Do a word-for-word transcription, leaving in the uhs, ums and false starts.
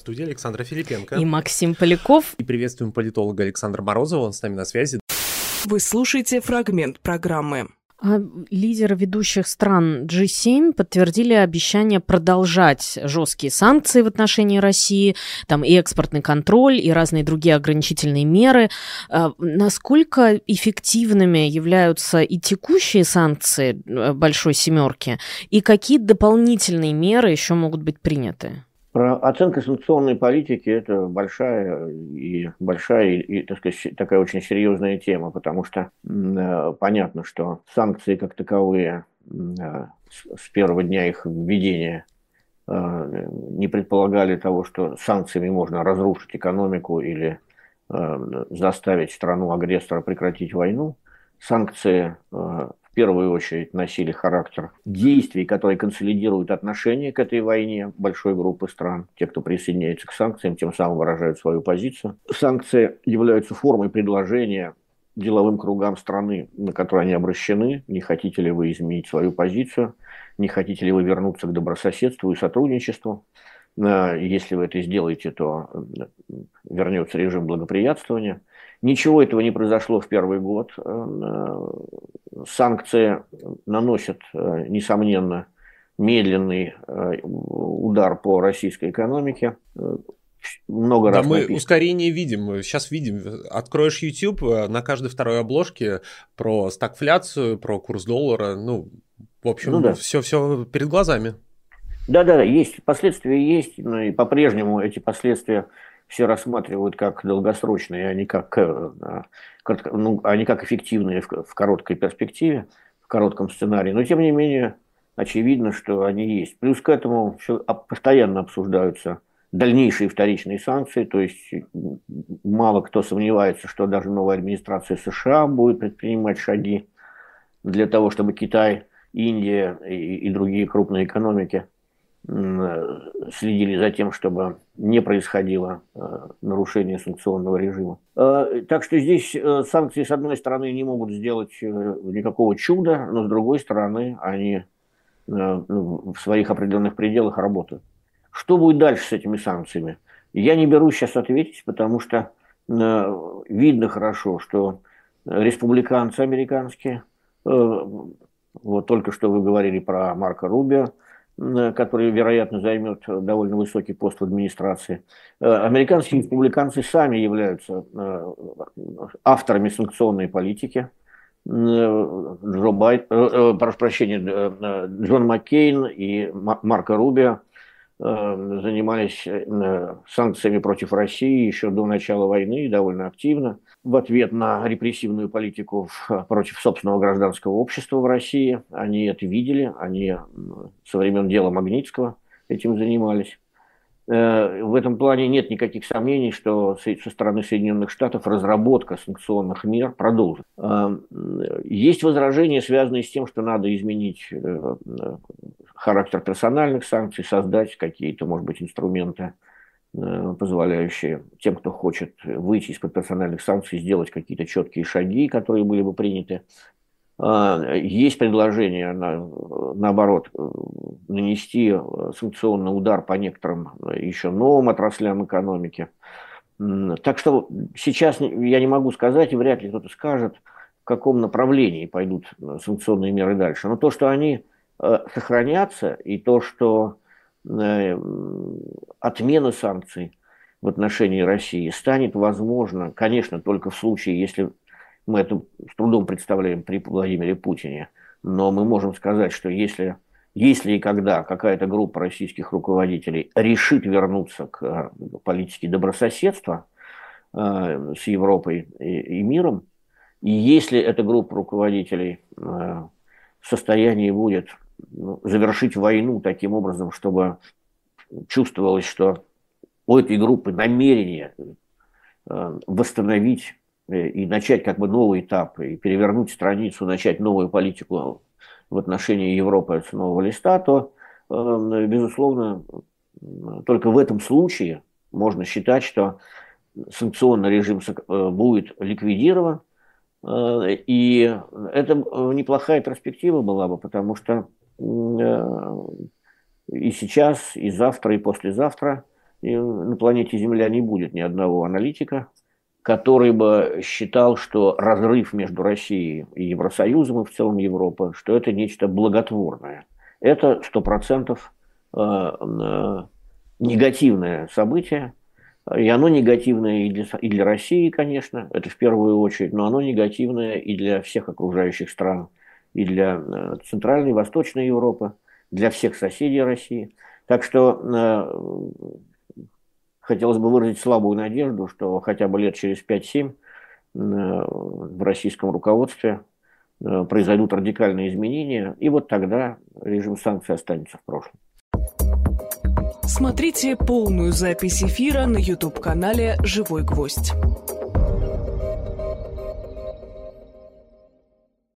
студии Александра Филипенко и Максим Поляков. И приветствуем политолога Александра Морозова, он с нами на связи. Вы слушаете фрагмент программы. Лидеры ведущих стран джи семь подтвердили обещание продолжать жесткие санкции в отношении России, там и экспортный контроль, и разные другие ограничительные меры. Насколько эффективными являются и текущие санкции Большой Семерки, и какие дополнительные меры еще могут быть приняты? Про оценку санкционной политики – это большая и большая и, так сказать, такая очень серьезная тема, потому что э, понятно, что санкции как таковые э, с, с первого дня их введения э, не предполагали того, что санкциями можно разрушить экономику или э, заставить страну-агрессора прекратить войну. Санкции э, в первую очередь носили характер действий, которые консолидируют отношение к этой войне большой группы стран. Те, кто присоединяется к санкциям, тем самым выражают свою позицию. Санкции являются формой предложения деловым кругам страны, на которые они обращены. Не хотите ли вы изменить свою позицию? Не хотите ли вы вернуться к добрососедству и сотрудничеству? Если вы это сделаете, то вернется режим благоприятствования. Ничего этого не произошло в первый год. Санкции наносят, несомненно, медленный удар по российской экономике. Много да, раз мы написано. Ускорение видим. Сейчас видим. Откроешь YouTube, на каждой второй обложке про стагфляцию, про курс доллара. Ну, в общем, ну, да. все, все перед глазами. Да-да, есть последствия, есть, но и по-прежнему эти последствия все рассматривают как долгосрочные, а не как, ну, а не как эффективные в короткой перспективе, в коротком сценарии. Но, тем не менее, очевидно, что они есть. Плюс к этому постоянно обсуждаются дальнейшие вторичные санкции, то есть мало кто сомневается, что даже новая администрация США будет предпринимать шаги для того, чтобы Китай, Индия и, и другие крупные экономики следили за тем, чтобы не происходило э, нарушение санкционного режима. Э, так что здесь э, санкции, с одной стороны, не могут сделать э, никакого чуда, но с другой стороны, они э, в своих определенных пределах работают. Что будет дальше с этими санкциями? Я не берусь сейчас ответить, потому что э, видно хорошо, что республиканцы американские, э, вот только что вы говорили про Марко Рубио, который, вероятно, займет довольно высокий пост в администрации. Американские республиканцы сами являются авторами санкционной политики. Джо Байд... прошу прощения, Джон Маккейн и Марко Рубио занимались санкциями против России еще до начала войны довольно активно в ответ на репрессивную политику против собственного гражданского общества в России. Они это видели, они со времен дела Магнитского этим занимались. В этом плане нет никаких сомнений, что со стороны Соединенных Штатов разработка санкционных мер продолжит. Есть возражения, связанные с тем, что надо изменить характер персональных санкций, создать какие-то, может быть, инструменты, позволяющие тем, кто хочет выйти из-под персональных санкций, сделать какие-то четкие шаги, которые были бы приняты. Есть предложение, наоборот, нанести санкционный удар по некоторым еще новым отраслям экономики. Так что сейчас я не могу сказать, и вряд ли кто-то скажет, в каком направлении пойдут санкционные меры дальше. Но то, что они сохранятся, и то, что отмена санкций в отношении России станет возможно, конечно, только в случае, если мы это с трудом представляем при Владимире Путине, но мы можем сказать, что если, если и когда какая-то группа российских руководителей решит вернуться к политике добрососедства э, с Европой и, и миром, и если эта группа руководителей э, в состоянии будет ну, завершить войну таким образом, чтобы чувствовалось, что у этой группы намерение э, восстановить и начать как бы новый этап, и перевернуть страницу, начать новую политику в отношении Европы с нового листа, то, безусловно, только в этом случае можно считать, что санкционный режим будет ликвидирован. И это неплохая перспектива была бы, потому что и сейчас, и завтра, и послезавтра И на планете Земля не будет ни одного аналитика, который бы считал, что разрыв между Россией и Евросоюзом, и в целом Европой, что это нечто благотворное. Это сто процентов негативное событие, и оно негативное и для, и для России, конечно, это в первую очередь, но оно негативное и для всех окружающих стран, и для Центральной и Восточной Европы, для всех соседей России. Так что хотелось бы выразить слабую надежду, что хотя бы лет через пять-семь в российском руководстве произойдут радикальные изменения, и вот тогда режим санкций останется в прошлом. Смотрите полную запись эфира на YouTube-канале «Живой гвоздь».